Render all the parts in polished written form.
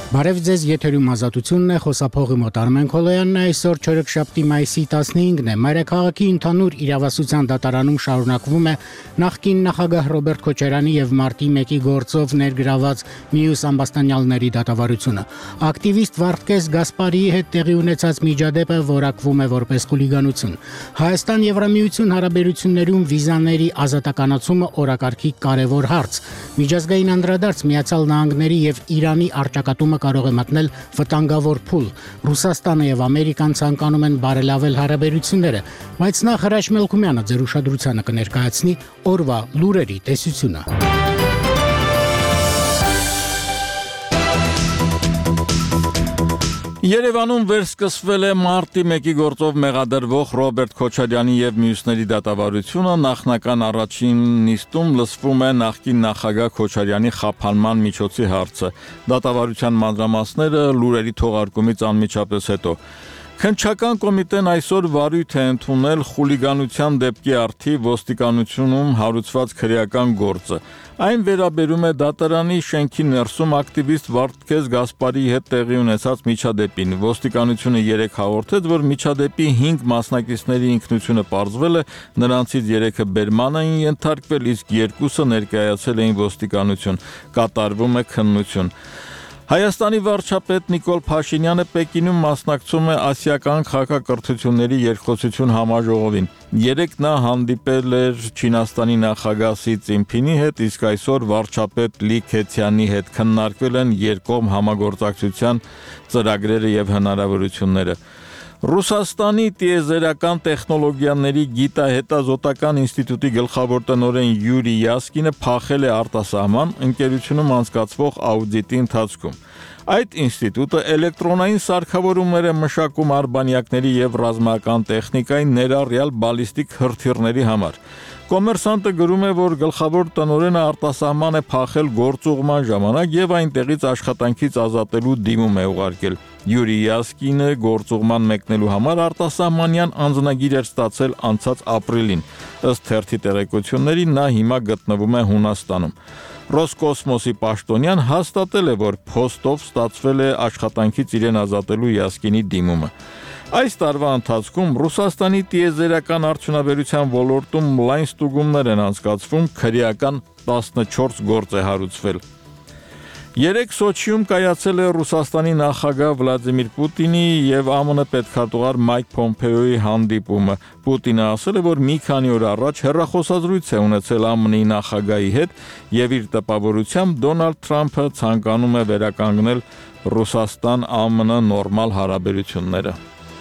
Բարև ձեզ, եթերում ազատությունն է, խոսափողի մոտ Արմեն Քոլոյանն է, այսօր չորեքշաբթի մայիսի 15-ն է։ Մայրաքաղաքի ընդհանուր իրավասության դատարանում շարունակվում է նախկին նախագահ Ռոբերտ Քոչարյանի եւ մարտի 1-ի գործով ներգրաված մյուս ամբաստանյալների դատավարությունը։ Ակտիվիստ Վարդգես Գասպարիի հետ տեղի ունեցած միջադեպը որակվում է որպես խուլիգանություն։ Հայաստան-Եվրամիություն հարաբերություններում վիզաների ազատականացումը օրակարգի կարևոր հարց։ Միջազգային անդրադարձ Միացյալ Նահանգների եւ Իրանի առճակատումը կարող է մտնել վտանգավոր փուլ։ Ռուսաստանը եւ Ամերիկան ցանկանում են բարելավել հարաբերությունները, բայց նախ Հրաչ Մելքումյանը ձեր ուշադրությանը կներկայացնի օրվա լուրերի տեսությունը։ Երևանում վերսկսվել է մարտի 1-ի գործով մեղադրվող Ռոբերտ Քոչարյանի եւ մյուսների դատավարությունը։ Նախնական առաջին նիստում լսվում է նախկին նախագահ Քոչարյանի խափանման միջոցի հարցը։ Դատավարության մանրամասները լուրերի թողարկումից անմիջապես հետո։ Քննչական կոմիտեն այսօր վարույթ է ընդունել խուլիգանության դեպքի արդի ոստիկանությունում հարուցված քրեական գործը։ Այն վերաբերում է դատարանի շենքի ներսում ակտիվիստ Վարդգես Գասպարիի հետ տեղի ունեցած միջադեպին։ Ոստիկանությունը 3 հաղորդեց, որ միջադեպի 5 մասնակիցների ինքնությունը պարզվել է, նրանցից 3-ը բերման էին ենթարկվել, իսկ 2-ը ներկայացել էին ոստիկանություն։ Կատարվում է քննություն։ Հայաստանի վարչապետ Նիկոլ Փաշինյանը Պեկինում մասնակցում է ասիական քաղաքակրթությունների երկխոսություն համաժողովին։ Երեկ նա հանդիպել էր Չինաստանի նախագահ Սի Ցզինփինի հետ, իսկ այսօր վարչապետ Լի Քեցյանի հետ քննարկվել են երկկողմ համագործակցության ծրագրերը եւ հնարավորությունները։ Ռուսաստանի տիեզերական տեխնոլոգիաների գիտահետազոտական ինստիտուտի գլխավոր տնօրեն Յուրի Յասկինը փախել է արտասահման ընկերությունում անցկացվող աուդիտի ընթացքում։ Այդ ինստիտուտը էլեկտրոնային սարքավորումներ է մշակում արբանյակների եւ ռազմական տեխնիկայի, ներառյալ բալիստիկ հրթիռների համար։ Կոմերսանտը գրում է, որ գլխավոր տնօրենը արտասահման է փախել գործուղման ժամանակ եւ այնտեղից աշխատանքից ազատելու դիմում է ուղարկել։ Յուրի Յասկինը գործուղման մեկնելու համար արտասահմանյան անձնագիր էր ստացել անցած ապրիլին։ Ըստ թերթի տեղեկությունների նա հիմա գտնվում է Հունաստանում։ Ռոսկոսմոսի պաշտոնյան հաստատել է, որ փոստով ստացվել է աշխատանքից իրեն ազատելու Յասկինի դիմումը։ Այս տարվա ընթացքում Ռուսաստանի տիեզերական արդյունաբերության ոլորտում լայն ստուգումներ են անցկացվում, քրեական 14 գործ է հարուցվել։ Երեկ Սոչիում կայացել է Ռուսաստանի նախագահ Վլադիմիր Պուտինի եւ ԱՄՆ պետքարտուղար Մայք Փոմփեոյի հանդիպումը։ Պուտինը ասել է, որ մի քանի օր առաջ հեռախոսազրույց է ունեցել ԱՄՆ-ի նախագահի հետ եւ իր տպավորությամբ Դոնալդ Թրամփը ցանկանում է վերականգնել Ռուսաստան-ԱՄՆ նորմալ հարաբերությունները։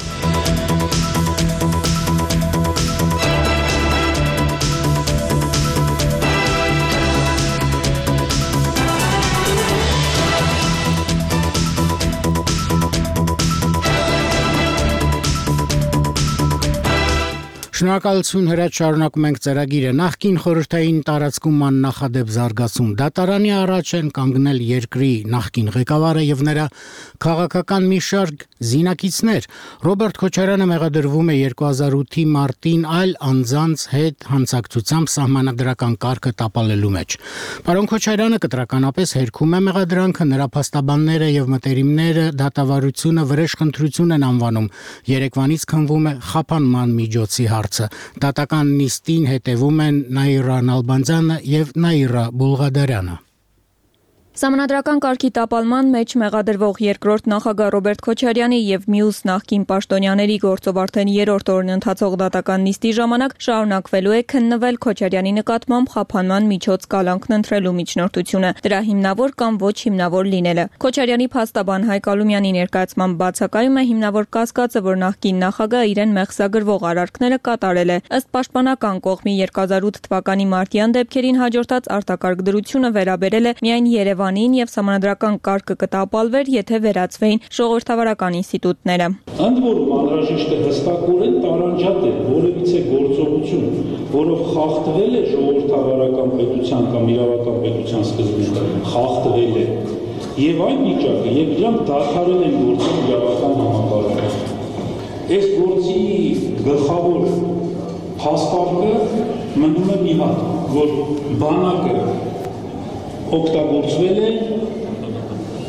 Շնորհակալություն Հրաչ, շարունակում ենք ծրագիրը։ Նախկին խորհրդային տարածքում աննախադեպ զարգացում։ Դատարանի առաջ են կանգնել երկրի նախկին ղեկավարը եւ նրա քաղաքական մի շարք զինակիցներ։ Ռոբերտ Քոչարյանը մեղադրվում է 2008-ի մարտին այլ անձանց հետ հանցակցությամբ սահմանադրական կարգը տապալելու մեջ։ Պարոն Քոչարյանը կտրականապես հերքում է մեղադրանքը, նրա փաստաբանները եւ մտերիմները դատավարությունը վրեժխնդրություն են անվանում։ Երեկվանից քննվում է խափանման միջոցի հարց։ Դատական նիստին հետևում են Նաիրա Նալբանդյանը եւ Նաիրա Բուլղադարյանը։ Սահմանադրական կարգի տապալման մեջ մեղադրվող երկրորդ նախագահ Ռոբերտ Քոչարյանի եւ մյուս նախկին պաշտոնյաների գործով արդեն 3-րդ օրն ընթացող դատական նիստի ժամանակ շարունակվելու է քննվել Քոչարյանի նկատմամբ խափանման միջոց կալանքն ընտրելու միջնորդությունը, դրա հիմնավոր կամ ոչ հիմնավոր լինելը։ Քոչարյանի փաստաբան Հայկ Ալումյանի ներկայացմամբ բացակայում է հիմնավոր կասկածը, որ նախկին նախագահը իրեն մեղսագրվող արարքները կատարել է։ Ըստ պաշտպանական կողմի 2008 թվականի մարտյան դեպքերին հաջորդած արտակարգ դրությունը վերաբերել է միայն Երևանին եւ սահմանադրական կարգը կտապալվեր, եթե վերացվեին ժողովրդավարական ինստիտուտները։ Ընդ որում անհրաժեշտ է հստակորեն տարանջատել որևիցե գործողություն, որով խախտվել է ժողովրդավարական պետության կամ իրավական պետության սկզբունքը, խախտվել է։ Եվ այն վիճակը, երբ դրանք դադարել են գործել իրավական համակարգում։ Այս գործի գլխավոր փաստարկը մնում է մի հատ, որ բանակը օգտագործվել է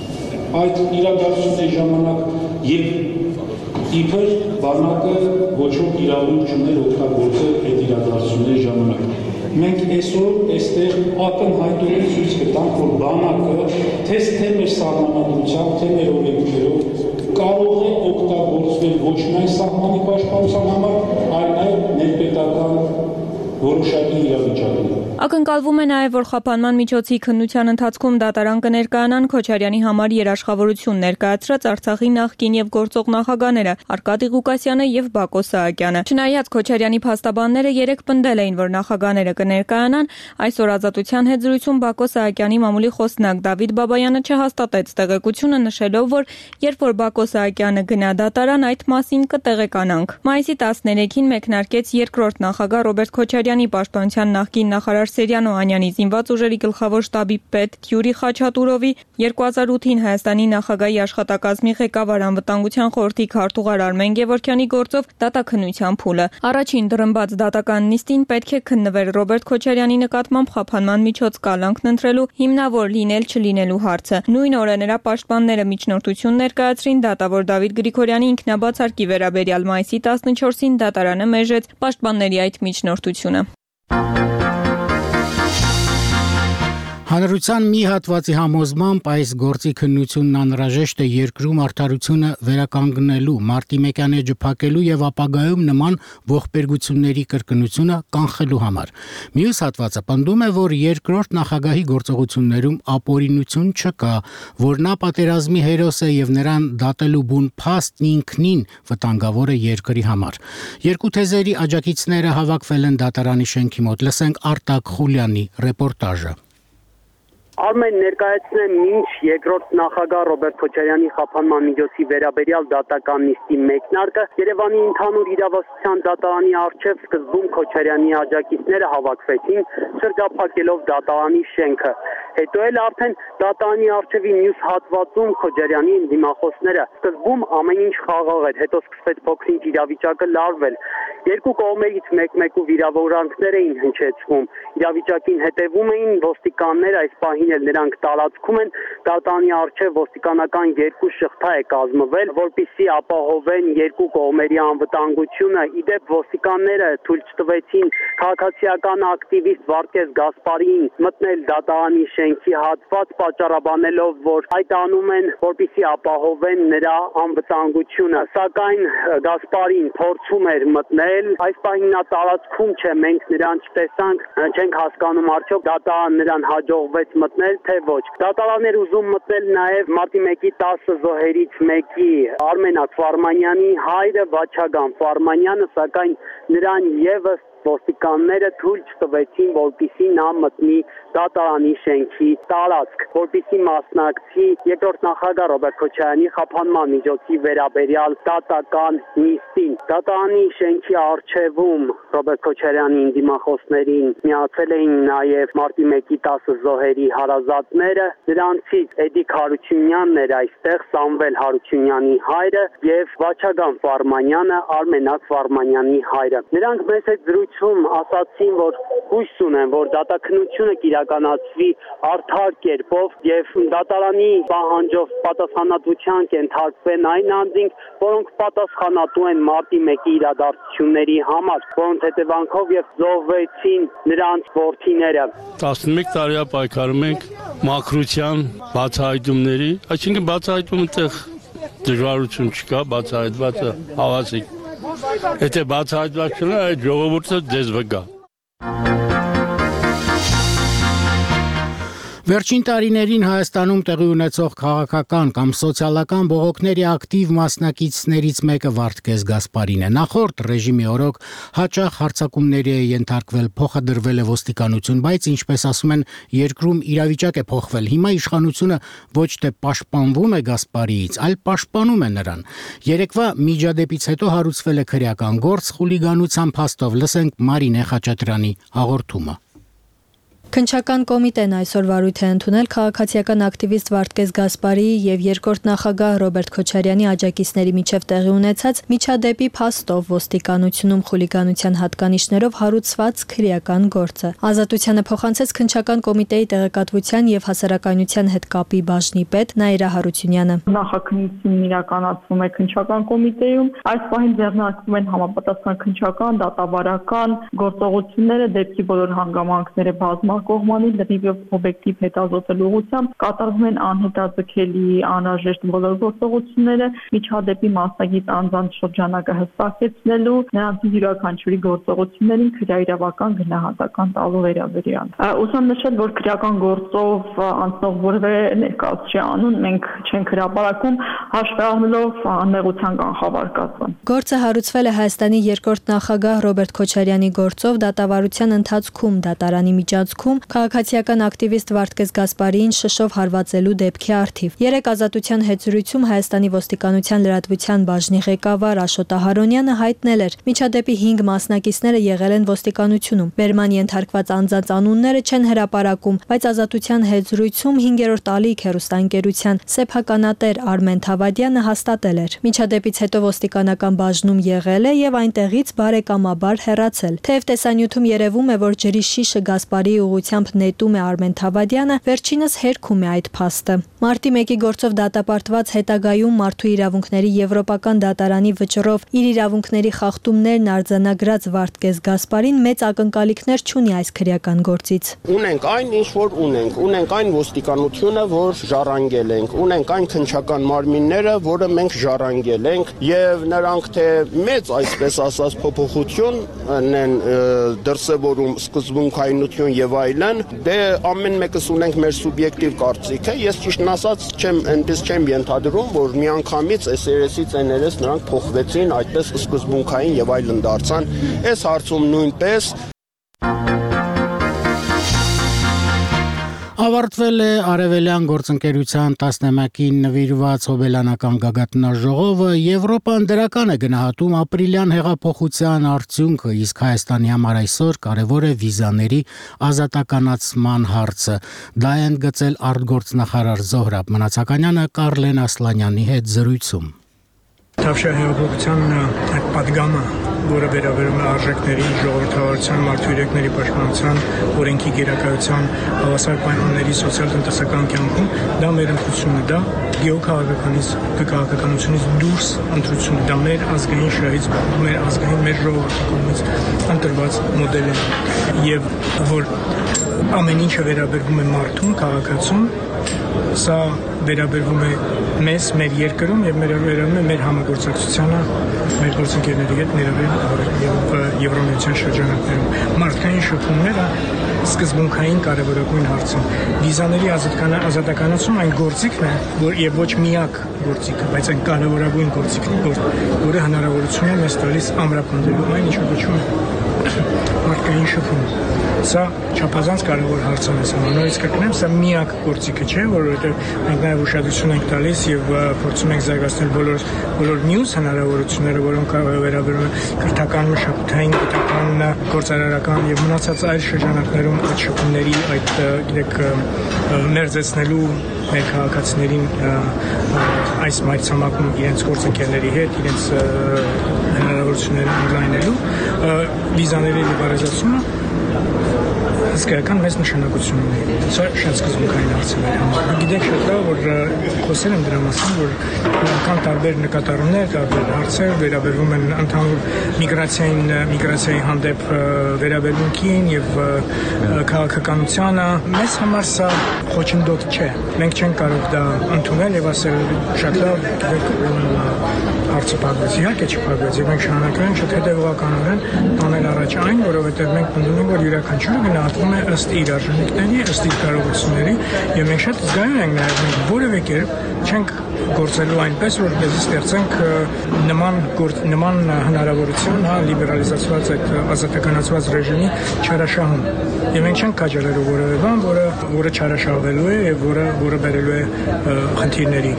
այդ իրադարձությունների ժամանակ եւ իբր բանակը ոչ ոք իրավունք չուներ օգտագործել այդ իրադարձությունների ժամանակ։ Մենք այսօր այստեղ ակնհայտորեն ցույց կտանք, որ բանակը թե մեր սահմանադրությամբ, թե մեր օրենքներով կարող է օգտագործվել ոչ միայն սահմանի պաշտպանության համար, այլ նաև ներպետական որոշակի իրավիճակներում։ Ակնկալվում է նաև, որ խափանման միջոցի քննության ընթացքում դատարան կներկայանան Քոչարյանի համար երաշխավորություն ներկայացրած Արցախի նախկին եւ գործող նախագահները Արկադի Ղուկասյանը եւ Բակո Սահակյանը։ Չնայած Քոչարյանի փաստաբանները երեկ պնդել էին, որ նախագահները կներկայանան, այսօր Ազատության հետ զրույցում Բակո Սահակյանի մամուլի խոսնակ Դավիթ Բաբայանը չհաստատեց տեղեկությունը, նշելով, որ երբ որ Բակո Սահակյանը գնա դատարան, այդ մասին կտեղեկանանք։ Մայիսի 13-ին մեկնարկեց երկրորդ նախագահ Ռոբերտ Քոչարյանի պաշտպանության նախկին նախարար Սերյան Օհանյանի զինված ուժերի գլխավոր շտաբի պետ Գյուրի Խաչատուրովի 2008-ին Հայաստանի նախագահի աշխատակազմի ղեկավար անվտանգության խորհրդի քարտուղար Արմեն Գևորգյանի գործով դատաքննության փուլը։ Առաջին դրմբաց դատական նիստին պետք է քննվեր Ռոբերտ Քոչարյանի նկատմամբ խափանման միջոց կալանքն ընտրելու հիմնավոր լինել-չլինելու հարցը։ Նույն օրը նրա պաշտպանները միջնորդություն ներկայացրին դատավոր Դավիթ Գրիգորյանի ինքնաբացարկի վերաբերյալ մայիսի 14-ին դատարանը մերժեց պաշտպանների այդ միջնորդությունը։ Հանրության մի հատվածի համոզմամբ այս գործի քննությունն անհրաժեշտ է երկրում արդարությունը վերականգնելու, մարտի 1-ան էջը փակելու եւ ապագայում նման ողբերգությունների կրկնությունը կանխելու համար։ Մյուս հատվածը պնդում է, որ երկրորդ նախագահի գործողություններում ապօրինություն չկա, որ նա պատերազմի հերոս է եւ նրան դատելու բուն փաստն ինքնին վտանգավոր է երկրի համար։ Երկու թեզերի աջակիցները հավաքվել են դատարանի շենքի մոտ։ Լսենք Արտակ Խուլյանի ռեպորտաժը։ Արմեն ներկայացնեմ մինչ երկրորդ նախագահ Ռոբերտ Քոչարյանի խափանման միջոցի վերաբերյալ դատական նիստի մեկնարկը Երևանի ընդհանուր իրավասության դատարանի առջև սկզբում Քոչարյանի աջակիցները հավաքվեցին շրջափակելով դատարանի շենքը։ Հետո էլ արդեն դատարանի առջևի մյուս հատվածում Քոչարյանի դիմախոսները սկզբում ամեն ինչ խաղաղ էր, հետո սկսվեց փոքրինչ իրավիճակը լարվել։ Երկու կողմերից մեկ-մեկու վիրավորանքներ էին հնչեցվում։ Իրավիճակին հետևում էին ոստիկաններ, այս պահին էլ նրանք տարածքում են դատարանի առջև ոստիկանական երկու շղթա է կազմվել, որպեսզի ապահովեն երկու կողմերի անվտանգությունը։ Իդեպ ոստիկանները թույլ չտվեցին քաղաքացիական ակտիվիստ Վարդգես Գասպարին մտնել դատարանի շենքի հատված, պատճառաբանելով, որ այդ անում են, որպեսզի ապահովեն նրա անվտանգությունը։ Սակայն Գասպարին փորձում էր մտնել, այս պահին նա տարածքում չէ, մենք նրան չտեսանք, չենք հասկանում արդյոք դատարան նրան հաջողվեց մտնել, թե ոչ։ Դատարան էր ուզում մտնել նաև մարտի 1-ի 10 զոհերից մեկի Արմենակ Ֆարմանյանի հայրը Վաչագան Ֆարմանյանը, սակայն նրան եւս ոստիկանները թույլ չտվեցին, որպեսզի նա մտնի դատարանի շենքի տարածք, որպեսզի մասնակցի երկրորդ նախագահ Ռոբերտ Քոչարյանի խափանման միջոցի վերաբերյալ դատական նիստին։ Դատարանի շենքի առջևում Ռոբերտ Քոչարյանի դիմախոսներին միացել էին նաև մարտի 1-ի 10 զոհերի հարազատները, նրանցից Էդիկ Հարությունյանն էր այստեղ, Սամվել Հարությունյանի հայրը եւ Վաչագան Ֆարմանյանը, Արմենակ Ֆարմանյանի հայրը։ Նրանք մեծ զրույցում ասացին, որ հույս ունեն, որ դատաքննությունը կիրականացվի արդար կերպով եւ դատարանի պահանջով պատասխանատվության կենթարկվեն այն անձինք, որոնք պատասխանատու են մարտի 1-ի իրադարձությունների համար, որոնց հետևանքով եւ զոհվեցին նրանց որդիները։ 11 տարի պայքարում ենք մաքրության բացահայտումների, այսինքն բացահայտումը այդտեղ դժվարություն չկա, բացահայտվածը հավասիկ։ Եթե բացահայտված չլինի, այդ ժողովուրդը ձեզ վկա։ Վերջին տարիներին Հայաստանում տեղի ունեցող քաղաքական կամ սոցիալական բողոքների ակտիվ մասնակիցներից մեկը Վարդգես Գասպարին է։ Նախորդ ռեժիմի օրոք հաճախ հարձակումների է ենթարկվել, փոխադրվել է ոստիկանություն, բայց ինչպես ասում են, երկրում իրավիճակ է փոխվել։ Հիմա իշխանությունը ոչ թե պաշտպանվում է Գասպարիից, այլ պաշտպանում է նրան։ Երեկվա միջադեպից հետո հարուցվել է քրեական գործ խուլիգանության փաստով։ Լսենք Մարինե Խաչատրյանի հաղորդումը։ Քննչական կոմիտեն այսօր վարույթ է ընդունել քաղաքացիական ակտիվիստ Վարդգես Գասպարիի եւ երկրորդ նախագահ Ռոբերտ Քոչարյանի աջակիցների միջև տեղի ունեցած միջադեպի փաստով ոստիկանությունում խուլիգանության հատկանիշներով հարուցված քրեական գործը։ Ազատությանը փոխանցեց քննչական կոմիտեի տեղեկատվության եւ հասարակայնության հետ կապի բաժնի պետ Նաիրա Հարությունյանը։ Նախաքննությունն իրականացվում է քննչական կոմիտեում։ Այս պահին ձեռնարկվում են համապատասխան քննչական, դատավարական գործողությունները դեպքի բոլոր հանգամանքները բազմակողմանի լրիվ օբյեկտիվ հետազոտելու ուղղությամբ կատարվում են անհետաձգելի անհրաժեշտ բոլոր գործողությունները միջադեպի մասնագետ անձանց շրջանակը հստակեցնելու, նրանց յուրաքանչյուրի գործողություններին քրեաիրավական գնահատական տալու վերաբերյալ։ Ուզում նշել, որ քրեական գործով անցնող որևէ ներկայացուցիչ անուն մենք չենք հրապարակում, հաշվի առնելով անմեղության կանխավարկածը։ Գործը հարուցվել է Հայաստանի երկրորդ նախագահ Ռոբերտ Քոչարյանի գործով դատավարության ընթացքում դատարանի միջանցքում քաղաքացիական ակտիվիստ Վարդգես Գասպարիին շշով հարվածելու դեպքի առթիվ։ Երեք ազատության հետ զրույցում Հայաստանի ոստիկանության լրատվության բաժնի ղեկավար Աշոտ Ահարոնյանը հայտնել էր, միջադեպի 5 մասնակիցները եղել են ոստիկանությունում։ Բերման ենթարկված անձանց անունները չեն հրապարակում, բայց ազատության հետ զրույցում 5-րդ ալիք հեռուստաընկերության սեփականատեր Արմեն Թավադյանը հաստատել էր։ Միջադեպից հետո ոստիկանական բաժնում եղել է եւ այնտեղից բարեկամաբար հեռացել։ Թեև տեսանյութում երևում է, որ ջրի շիշը Գասպարիի ուղությամբ նետում է Արմեն Թավադյանը, վերջինս հերքում է այդ փաստը։ Մարտի 1-ի գործով դատապարտված հետագայում մարդու իրավունքների եվրոպական դատարանի վճռով իր իրավունքների խախտումներն արձանագրած Վարդգես Գասպարին մեծ ակնկալիքներ չունի այս քրեական գործից։ Ունենք այն, ինչ որ ունենք այն ոստիկանությունը, որ ժառանգել ենք, ունենք այն քննչական մարմինները, որը մենք ժառանգել ենք, եւ նրանք թե մեծ, այսպես ասած, փոփոխություն են դրսևորում սկզբունքայնություն եւ այլն, դե ամեն մեկս ունենք մեր սուբյեկտիվ կարծիքը, ես ճիշտն ասած այնպես չեմ ենթադրում, որ միանգամից այս երեսից էներես նրանք փոխվեցին, այդպես սկզբունքային եւ այլն դարձան, այս հարցում նույնպես Ավարտվել է Արևելյան գործընկերության 11-ին նվիրված հոբելյանական գագաթնաժողովը, Եվրոպան դրական է գնահատում ապրիլյան հեղափոխության արդյունքը, իսկ Հայաստանի համար այսօր կարևոր է վիզաների ազատականացման հարցը։ Դա է ընդգծել արտգործնախարար Զոհրաբ Մնացականյանը Կարլեն Ասլանյանի հետ զրույցում։ Թավշյա հեղափոխության այդ պատգամը, որը վերաբերում է արժեքների, ժողովրդավարության, մարդու իրավունքների պաշտպանության, օրենքի գերակայության, հավասար պայմանների սոցիալ-տնտեսական կյանքում, դա մեր ընտրությունն է, դա գեոքաղաքականությունից դուրս ընտրությունն է, դա մեր ազգային շահից, մեր ժողովրդի կողմից ընտրված մոդել է, եւ որ ամեն ինչը վերաբերվում է մարդուն, քաղաքացուն, սա վերաբերվում է մեզ, մեր երկրում եւ վերաբերվում է մեր համագործակցությանը, մեր գործընկերների հետ եւ Եվրոմիության շրջանակներում։ Մարդկային շփումները սկզբունքային կարևորագույն հարց են։ Վիզաների ազատականացում այն գործիքն է, որ եւ ոչ միակ գործիքը, բայց այն կարևորագույն գործիքն է, որը հնարավորություն է մեզ տալիս ամրապնդելու այն, ինչը կոչվում է մարդկային շփում։ Սա չափազանց կարևոր հարց է մեզ համար։ Նորից կրկնեմ, սա միակ գործիքը չէ, որովհետև մենք նաև ուշադրություն ենք տալիս եւ փորձում ենք զարգացնել բոլոր մյուս հնարավորությունները, որոնք վերաբերում են քրթական, մշակութային, գիտական, գործարարական եւ մնացած այլ շրջանակներում այդ շփումների, այդ գիտեք, ներծեցնելու մեր քաղաքացիներին այս մայրցամաքում իրենց գործընկերների հետ, իրենց հնարավորությունները ընդլայնելու վիզաների լիբերալիզացումը հսկայական մեծ նշանակություն ունի։ Սա շատ սկզբունքային հարց է մեր համար։ Գիտեք շատ լավ, որ խոսել եմ դրա մասին, որ կան տարբեր նկատառումներ, տարբեր հարցեր վերաբերվում են ընդհանուր միգրացիայի հանդեպ վերաբերմունքին եւ քաղաքականությանը։ Մեզ համար սա խոչընդոտ չէ։ Մենք չենք կարող դա ընդունել եւ ասել շատ լավ, հարցը փակվեց, իհարկե չփակվեց, եւ մենք շարունակում ենք շատ հետեւողականորեն տանել առաջ այն, որովհետեւ մենք պնդում ենք, որ յուրաքանչյուրը գնահատվում է ըստ իր արժանինքների, ըստ իր կարողությունների, եւ մենք շատ զգայուն ենք նաեւ մենք որևէ կերպ չենք գործելու այնպես, որպեսզի ստեղծենք նման հնարավորություն, լիբերալիզացված այդ ազատականացված ռեժիմի չարաշահում։ Եվ մենք չենք քաջալերու որևէ բան, որը չարաշահվելու է եւ որը բերելու է խնդիրների։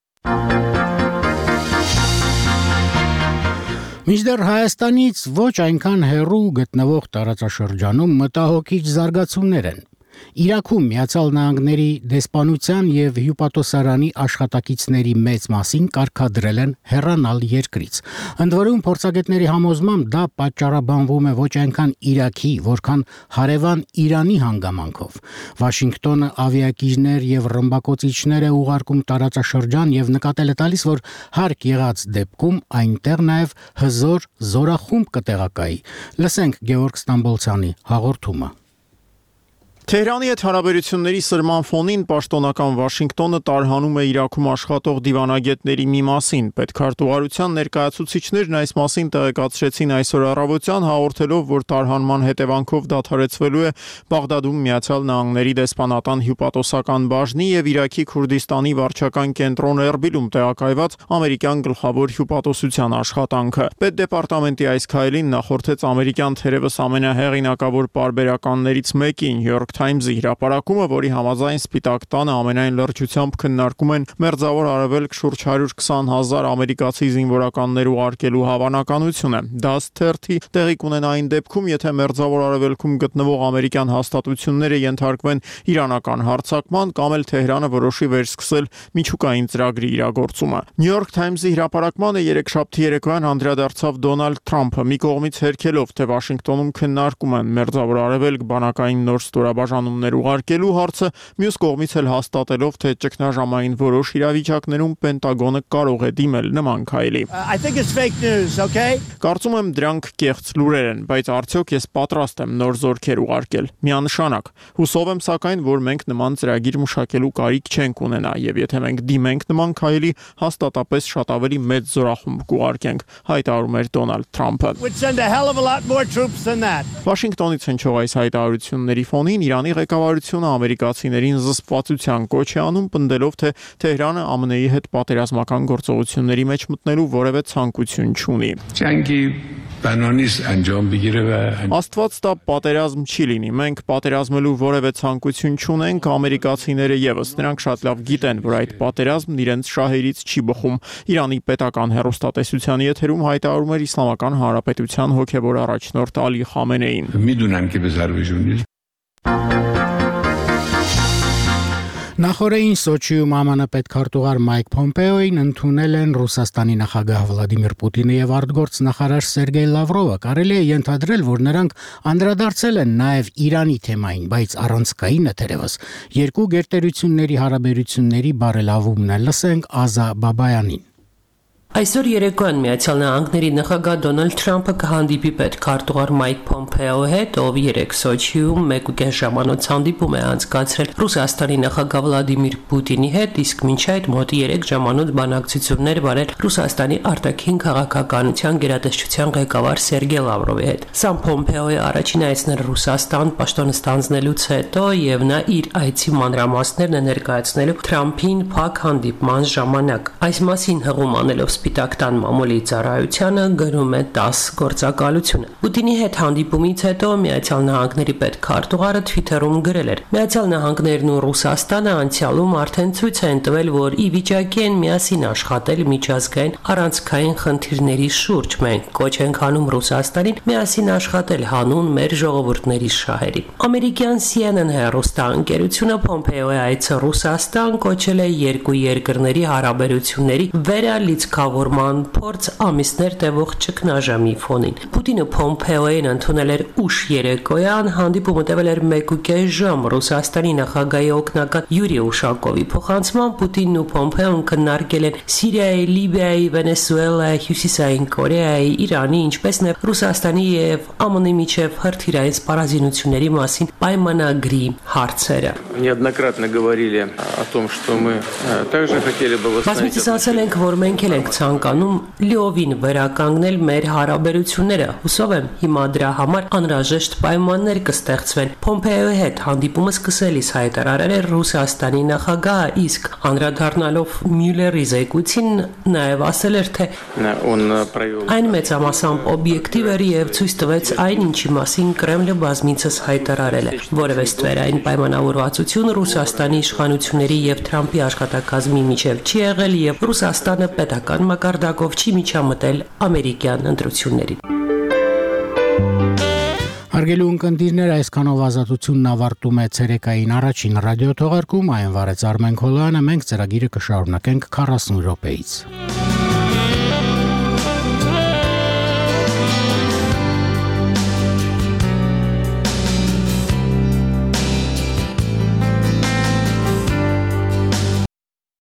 Մինչդեռ Հայաստանից ոչ այնքան հեռու գտնվող տարածաշրջանում մտահոգիչ զարգացումներ են։ Իրաքում Միացյալ Նահանգների դեսպանության եւ հյուպատոսարանի աշխատակիցների մեծ մասին կարգադրել են հեռանալ երկրից։ Ընդ որում փորձագետների համոզմամբ դա պատճառաբանվում է ոչ այնքան Իրաքի, որքան հարևան Իրանի հանգամանքով։ Վաշինգտոնը ավիակիրներ եւ ռմբակոծիչներ է ուղարկում տարածաշրջան եւ նկատել է տալիս, որ հարկ եղած դեպքում այնտեղ նաեւ հզոր զորախումբ կտեղակայի։ Լսենք Գեորգ Ստամբոլցյանի հաղորդումը։ Թեհրանի հետ հարաբերությունների սրման ֆոնին պաշտոնական Վաշինգտոնը տարհանում է Իրաքում աշխատող դիվանագետների մի մասին։ Պետքարտուղարության ներկայացուցիչներն այս մասին տեղեկացրեցին այսօր առավոտյան, հաղորդելով, որ տարհանման հետևանքով դադարեցվելու է Բաղդադում Միացյալ Նահանգների դեսպանատան հյուպատոսական բաժնի եւ Իրաքի Քուրդիստանի վարչական կենտրոն Էրբիլում տեղակայված ամերիկյան գլխավոր հյուպատոսության աշխատանքը։ Պետդեպարտամենտի այս քայլին նախորդեց ամերիկյան թերևս ամենահեղինակավոր պարբերականներից մեկին New York Times-ի հրապարակումը, որի համաձայն Սպիտակ տանը ամենայն լրջությամբ քննարկում են Մերձավոր Արևելք շուրջ 120,000 ամերիկացի զինվորականներ ուղարկելու հավանականությունը։ Դասթերթի տեղի կունենա այն դեպքում, եթե Մերձավոր Արևելքում գտնվող ամերիկյան հաստատությունները ենթարկվեն իրանական հարձակման կամ էլ Թեհրանը որոշի վերսկսել միջուկային ծրագրի իրագործումը։ New York Times-ի հրապարակմանը երեքշաբթի երեկոյան անդրադարձավ Դոնալդ Թրամփը, մի կողմից հերքելով, թե Վաշինգտոնում քննարկում են Մերձավոր Արևելք բանակային նոր ստորաբաժանումներ ուղարկելու հարցը, մյուս կողմից էլ հաստատելով, թե ճգնաժամային որոշ իրավիճակներում Պենտագոնը կարող է դիմել նման քայլի։ Կարծում եմ դրանք կեղծ լուրեր են, բայց արդյոք ես պատրաստ եմ նոր զորքեր ուղարկել։ Միանշանակ։ Հուսով եմ սակայն, որ մենք նման ծրագիր մշակելու կարիք չենք ունենա, եւ եթե մենք դիմենք նման քայլի, հաստատապես շատ ավելի մեծ զորախումբ կուղարկենք, հայտարարում էր Դոնալդ Թրամփը։ Վաշինգտոնից հնչող այս հայտարարությունների ֆոնին Իրանի ղեկավարությունը ամերիկացիներին զսպվածության կոչ է անում, պնդելով, թե Թեհրանը ԱՄՆ-ի հետ պատերազմական գործողությունների մեջ մտնելու որևէ ցանկություն չունի։ Աստված տա պատերազմ չի լինի, մենք պատերազմելու որևէ ցանկություն չունենք, ամերիկացիները եւս, նրանք շատ լավ գիտեն, որ այդ պատերազմն իրենց շահերից չի բխում։ Իրանի պետական հեռուստատեսության եթերում հայտարարում էր Իսլամական Հանրապետության հոգևոր առաջնորդ Ալի Խամենեին։ Նախորդին Սոչիում ԱՄՆ պետքարտուղար Մայք Փոմպեոին ընդունել են Ռուսաստանի նախագահ Վլադիմիր Պուտինը եւ արտգործնախարար Սերգեյ Լավրովը։ Կարելի է ենթադրել, որ նրանք անդրադարձել են նաեւ Իրանի թեմային, բայց առանցքայինը թերևս երկու գերտերությունների հարաբերությունների բարելավումն է։ Լսենք Ազա Բաբայանին։ Այսօր երեկոյան Միացյալ Նահանգների նախագահ Դոնալդ Թրամփը կհանդիպի պետքարտուղար Մայք Փոմպեոյի հետ, ով երեկ Սոչիում 1.5 ժամանոց հանդիպում է անցկացրել Ռուսաստանի նախագահ Վլադիմիր Պուտինի հետ, իսկ մինչ այդ մոտ 3 ժամանոց բանակցություններ վարել Ռուսաստանի արտաքին քաղաքականության գերատեսչության ղեկավար Սերգեյ Լավրովի հետ։ Սամ Փոմպեոյի առաջին այցն էր Ռուսաստան պաշտոնը ստանձնելուց հետո, եւ նա իր այցի մանրամասներն է ներկայացնելու Թրամփին փակ հանդիպման ժամանակ։ Այս մասին հղում անելով Սպիտակ տան մամուլի ծառայությանը գրում է 10 գործակալությունը։ Պուտինի հետ հանդիպումից հետո Միացյալ Նահանգների պետքարտուղարը Twitter-ում գրել էր. Միացյալ Նահանգներն ու Ռուսաստանը անցյալում արդեն ցույց են տվել, որ ի վիճակի են միասին աշխատել միջազգային առանցքային խնդիրների շուրջ։ Մենք կոչ ենք անում Ռուսաստանին միասին աշխատել հանուն մեր ժողովուրդների շահերի։ Ամերիկյան CNN հեռուստաընկերությունը Փոմպեոյի այցը Ռուսաստան կոչել է երկու երկրների հարաբերությունների վերալիցքավորման փորձ ամիսներ տևող ճգնաժամի ֆոնին։ Պուտինը Փոմպեոյին ընդունել էր ուշ երեկոյան, հանդիպումը տևել էր 1.5 ժամ։ Ռուսաստանի նախագահի օգնական Յուրի Ուշակովի փոխանցմամբ Պուտինն ու Փոմպեոն քննարկել են Սիրիայի, Լիբիայի, Վենեսուելայի, Հյուսիսային Կորեայի, Իրանի, ինչպես նաև Ռուսաստանի եւ ԱՄՆ-ի միջև հրթիռային սպառազինությունների մասին պայմանագրի հարցերը։ Неоднократно говорили о том, что мы также хотели бы восстановить. Որ մենք էլ ենք ցանկանում լիովին վերականգնել մեր հարաբերությունները։ Հուսով եմ հիմա դրա համար անհրաժեշտ պայմաններ կստեղծվեն։ Փոմպեոյի հետ հանդիպումը սկսելիս հայտարարել էր Ռուսաստանի նախագահը, իսկ անդրադառնալով Մյուլլերի զեկույցին նաև ասել էր, թե այն մեծամասամբ օբյեկտիվ էր եւ ցույց տվեց այն, ինչի մասին Կրեմլը բազմիցս հայտարարել է։ Որևէ ստվերային պայմանավորվածություն Ռուսաստանի իշխանությունների եւ Թրամփի աշխատակազմի միջև չի եղել եւ Ռուսաստանը պետական մակարդակով չի միջամտել ամերիկյան ընտրություններին։ Հարգելի ունկնդիրներ, այսքանով ազատությունն ավարտում է ցերեկային առաջին ռադիոթողարկում, այն վարեց Արմեն Քոլյանը, մենք ծրագիրը կշարունակենք 40 րոպեից։